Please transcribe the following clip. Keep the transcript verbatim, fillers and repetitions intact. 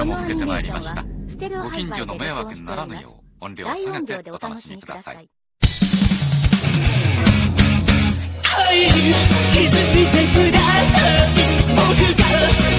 魚も更けてまいりました。ご近所の迷惑にならぬよう音量を下げてお楽しみください。 はい、気づいてください。僕が